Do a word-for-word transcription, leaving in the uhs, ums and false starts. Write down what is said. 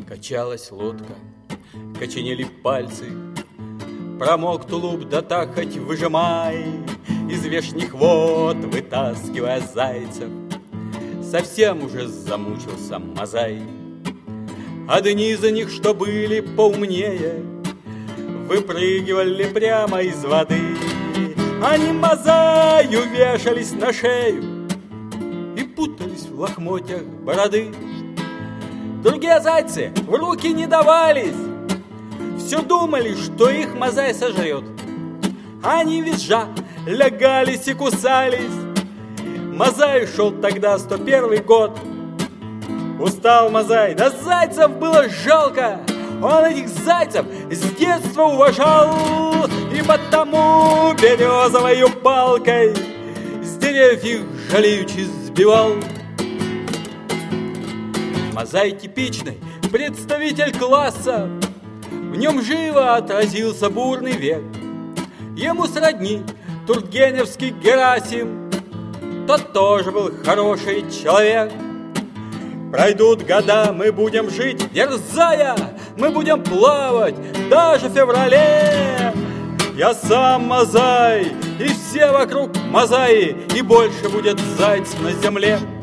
Качалась лодка, коченели пальцы, промок тулуп, да так хоть выжимай, из вешних вод вытаскивая зайцев. Совсем уже замучился Мазай. Одни из них, что были поумнее, выпрыгивали прямо из воды. Они Мазаю вешались на шею и путались в лохмотьях бороды. Другие зайцы в руки не давались, все думали, что их Мазай сожрет. Они визжа лягались и кусались. Мазай шел тогда сто первый год. Устал Мазай, да зайцев было жалко. Он этих зайцев с детства уважал, и потому березовою палкой с деревьев их жалеючи сбивал. Мазай типичный представитель класса, в нем живо отразился бурный век. Ему сродни тургеневский Герасим, тот тоже был хороший человек. Пройдут года, мы будем жить, дерзая, мы будем плавать даже в феврале. Я сам Мазай, и все вокруг Мазаи, и больше будет зайцев на земле.